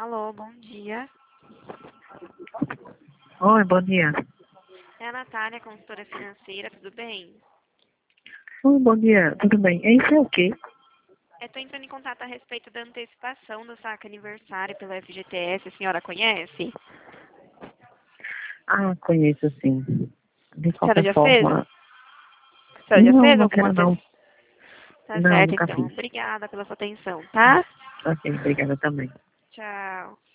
Alô, bom dia. Oi, bom dia. É a Natália, consultora financeira, tudo bem? Oi, bom dia, tudo bem? Isso é o quê? Eu estou entrando em contato a respeito da antecipação do saque aniversário pelo FGTS, a senhora conhece? Ah, conheço sim. De A senhora qualquer já fez? forma. A senhora já Não, fez não alguma quero não. antecipação? Tá Não, certo, nunca então. fiz. Obrigada pela sua atenção, tá? Ok, obrigada também. Tchau.